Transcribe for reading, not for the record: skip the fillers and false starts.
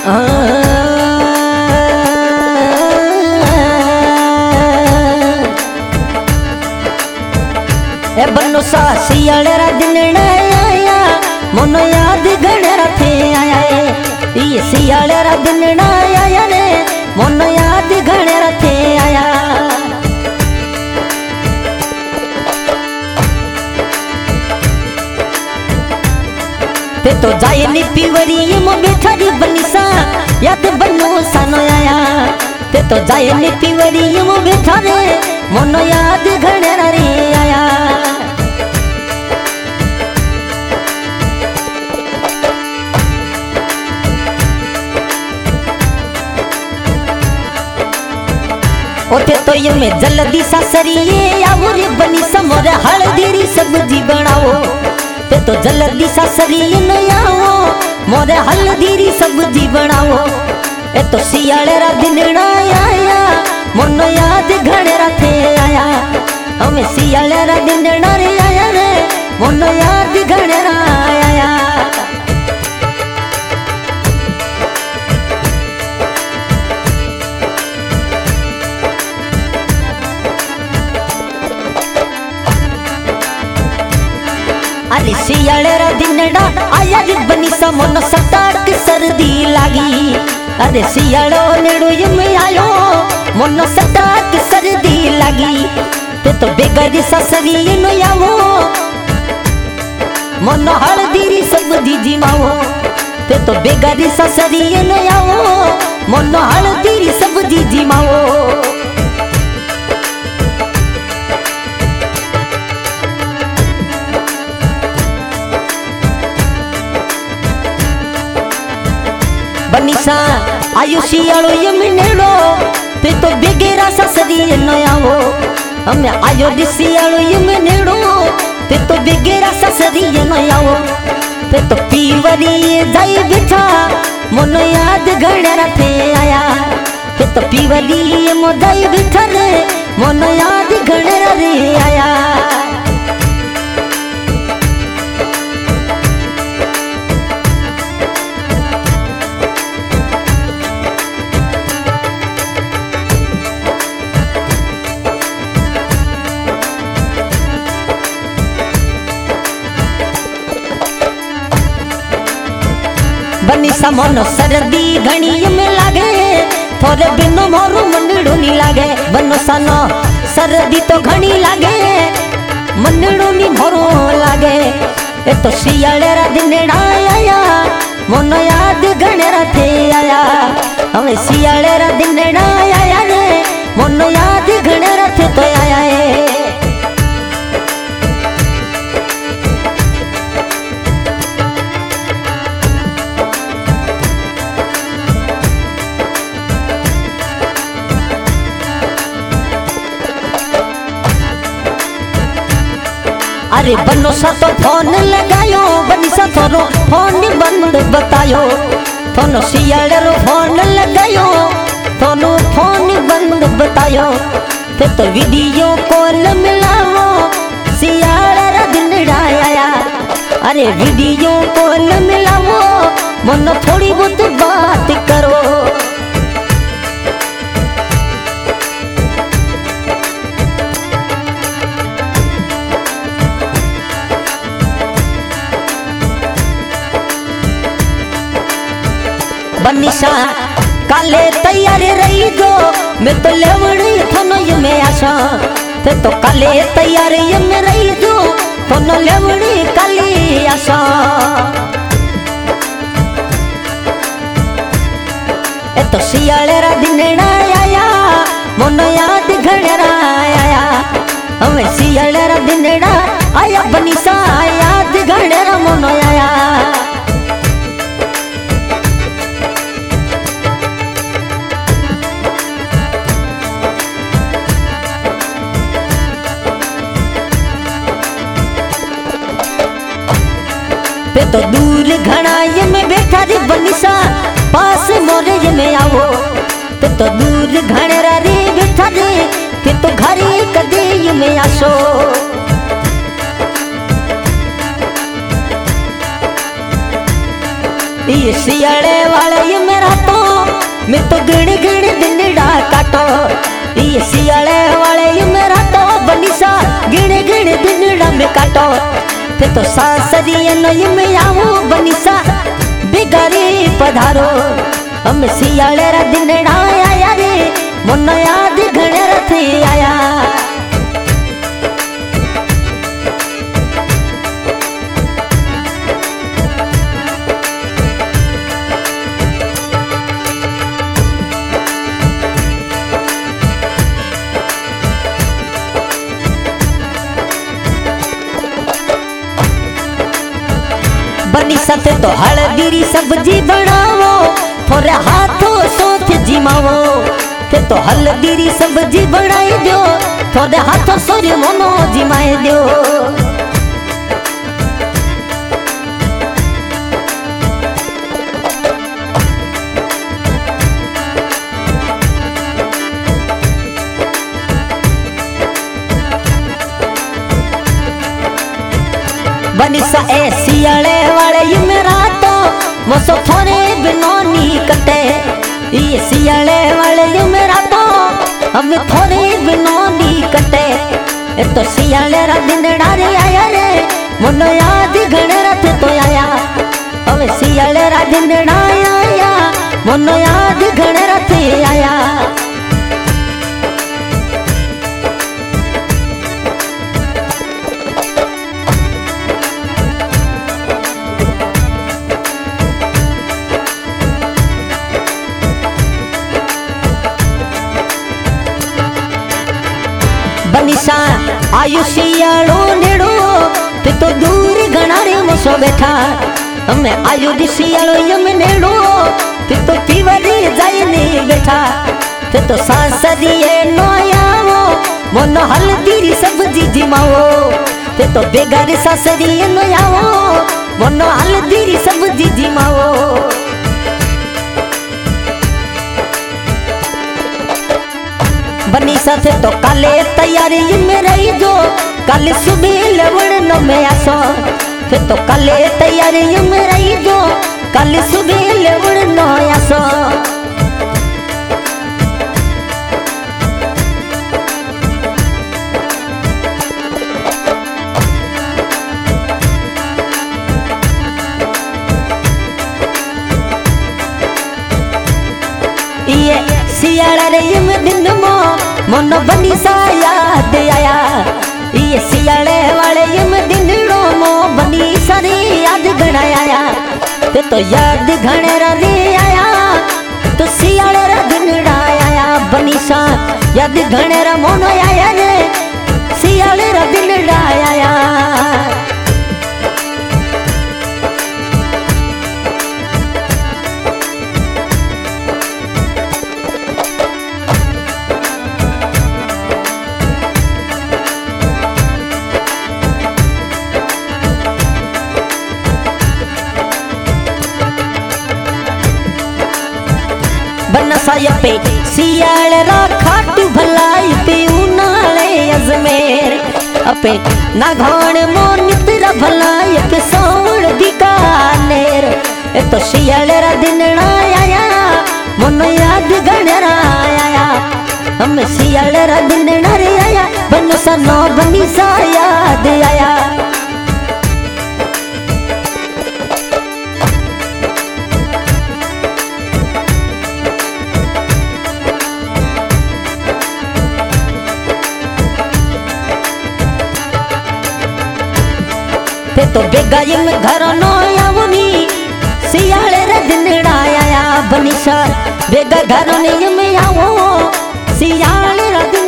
ए बनो सा सियाल रा दिन आया मोनो याद घणे थे आया ये सियाल रा दिन आया रे मोनो याद घणे थे आया ते तो जाए नी पीवरी मो बैठा री बनिसा याद बनो सानो आया ते तो जाए नी पीवरी मो बैठा रे मोनो याद घणे रे आया ओते तो ये में जल्दी सासरिए आओ रे बनी समोर हल्दी सब्जी बनाओ ते तो जल्दी सासरिए न आओ मोर हल्दी सब्जी बनाओ ए तो सियाल रा दिन आया मोनो याद घणे थे आया हमें सियाल रा दिन आया रे मोनो याद घणे आया अरे सियाल रा दिन आया रे बनी सा मोनो सटाक सर्दी लागी अरे सियालो नेड़ो में आयो मोनो सटाक सर्दी लागी ते तो बेगरी ससरी नो आवो मोनो हल्दी सब्जी जिमाओ ते तो बेगरी ससरी नो आवो मोनो हल्दी सब्जी जिमाओ बनिसा आयुषी आलो ये मिनेड़ो ते तो बेगेरा ससरी न आवो हमें आयो दिसी आलो ये मिनेड़ो ते तो बेगेरा ससरी न आवो ते तो पीवरी जाई बिठा मोनो याद घणे थे आया ते तो पीवरी मो जाई बिठा रे मोनो याद घणे रे आया बनी समोनो सर्दी घणी में लागे थोड़े बिनो मोरू मंडड़ू नी लागे बनो सनो सर्दी तो घणी लागे मंडड़ू नी मोरू लागे ए तो सियाल रा दिन आया मोनो याद घणे थे आया हमें सियाल रा दिन आया रे मोनो याद घणे थे तो आया अरे बनो सा तो फोन लगायो बनी सा थोरो फोन बंद बतायो थोनो सियाल रो फोन लगायो थोनो फोन बंद बतायो ते तो वीडियो कॉल मिलाओ सियाल रा दिन आया अरे वीडियो कॉल मिलाओ मनो थोड़ी बहुत बात करो बनिसा काले तैयार रही दो मैं तो लेवड़ी थोनो ये में आशा ते तो काले तैयार ये में रही दो थोनो लेवड़ी काली आशा ए तो सियाल रा दिन आया मोनो याद घणे आया हमें सियाल रा दिन आया बनिसा याद घणे मोनो आया पे तो दूर घना ये में बैठा रे बनिसा पास मोरे ये में आओ पे तो दूर घने रे बैठा रे के तो घरे कदे ये में आसो ये सियाड़े वाले ये मेरा मैं तो गिण गिण दिनड़ा काटो ये सियाले वाले ये मेरा तो बनिसा गिण गिण दिनड़ा में काटो ते तो सासरिये नो ये मैं आऊं बनिसा बिगारी पधारो हम सियाले रा दिनड़ा आया रे मन याद घणे रथी आया बनी सते तो हल्दी सब्जी बनावो थोड़े हाथों सोच जिमावो ते तो हल्दी सब्जी बनाई दो थोड़े हाथों सोच मोनो जिमाए दो बनिसा ए सियाले वाले ये मेरा तो मोसो थोड़े बिनोनी कटे ये सियाले वाले ये मेरा तो हम थोड़े बिनोनी कटे ए तो सियाले रा दिनड़ा रे आया रे मनो याद घणे रथ तो आया अब सियाले रा दिनड़ा आया मनो याद घणे रथ आया बनिसा आयुषियालो नेड़ो ते तो दूर घना रे मोसो बैठा हमें आयुषियालो यम नेड़ो ते तो पीवरी जाए नहीं बैठा ते तो सासरिये नो आयावो मोनो हल्दी सब्जी जिमावो ते तो बेगार सासरिये नो आवो मोनो हल्दी सब्जी जिमावो बनी साथे तो काले तैयारी में रही जो काले सुबह लवण न में आसो फिर तो काले तैयारी में रही जो काले सुबह लवण न आसो ये सियाला रे ये दिन मो मोनो बनिसा याद आया ये सियाले वाले ये दिन मो बनिसा रे याद घना आया ते तो याद घने रे आया तो सियाले रा दिन आया बनिसा याद घने रा मोनो आया रे सियाले रा दिन आया बनसाय पे सियाल रा खाटू भलाई पे उनाले अजमेर अपे ना घोण मोनित रा भलाई पे सोण बीकानेर ए तो सियाल रा दिन आया मोनो याद घणे आया हम सियाल रा दिन रे आया बनसा नो बनिसा याद आया ते तो बेगायम घर नो आवनी सियाले रे दिन आया बनिसा बेगा घर ने में आवो सियाले रे दिन